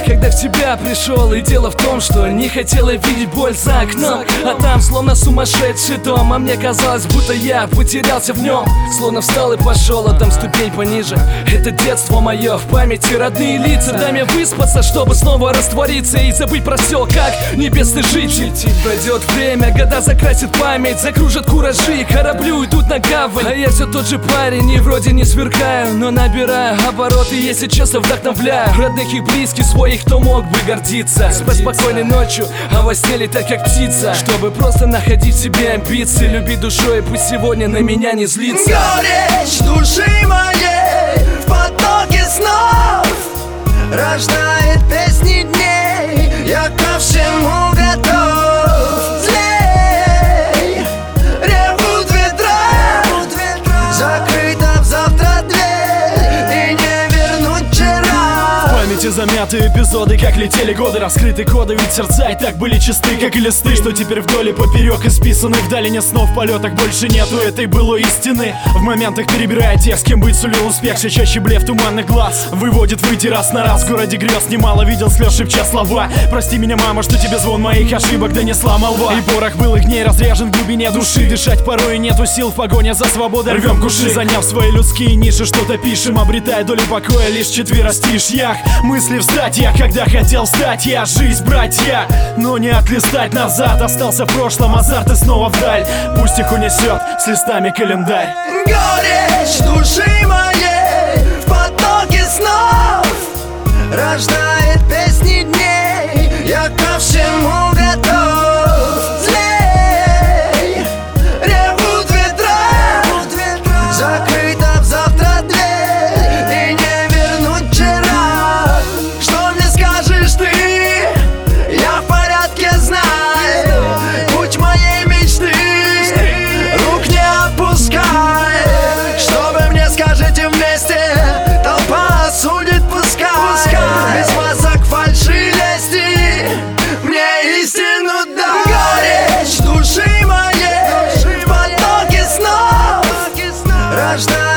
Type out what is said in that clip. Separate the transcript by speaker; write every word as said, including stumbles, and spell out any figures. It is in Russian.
Speaker 1: когда в тебя пришел. И дело в том, что не хотела видеть боль за окном, а там словно сумасшедший дом. А мне казалось, будто я потерялся в нем. Словно встал и пошел, а там ступень пониже. Это детство мое, в памяти родные лица. Дай мне выспаться, чтобы снова раствориться и забыть про все, как небесный житель. Пройдет время, года закрасит память, закружат куражи, корабли уйдут на гавань. А я все тот же парень и вроде не сверкаю, но набираю обороты, если честно вдохновляю родных и близких своих, кто мог бы гордиться. Спать спокойной ночью, а во сне летать как птица, чтобы просто находить в себе амбиции. Любить душой, пусть сегодня на меня не злится.
Speaker 2: Горечь души моей в потоке снов рождает песни дней. Я ко всему готов. Злей ревут ветра, закрыта в завтра дверь, и не вернуть вчера.
Speaker 3: В памяти замяты эпизоды, как летели годы, раскрыты коды, ведь сердца и так были чисты, как и листы, что теперь вдоль и поперек исписаны. В долине снов в полетах больше нету этой былой истины. В моментах перебирая тех, с кем быть сулил успех, все чаще блеф туманных глаз выводит выйти раз на раз. В городе грез немало видел слез, шепча слова. Прости меня, мама, что тебе звон моих ошибок донесла молва. И порох былых дней разряжен в глубине души. Дышать порой нету сил в погоне за свободой, рвем куши. Заняв свои людские ниши, что-то пишем, обретая долю покоя лишь в четверостишьях. Мысли в статьях, когда хотел стать я, жизнь, братья, но не отлистать назад. Остался в прошлом азарт и снова вдаль. Пусть их унесет с листами календарь.
Speaker 2: Горечь души моей в потоке снов рождает песни дней. Я ко всему готов. Злей ревут ветра, закрыта в завтра дверь, и не вернуть вчера. Что мне скажешь ты? Я в порядке, знай. Путь моей мечты рук не опускай. Что вы мне скажете вместе? Толпа осудит, пускай. Без масок, фальши, лести, мне истину дай. Горечь души моей в потоке снов рождает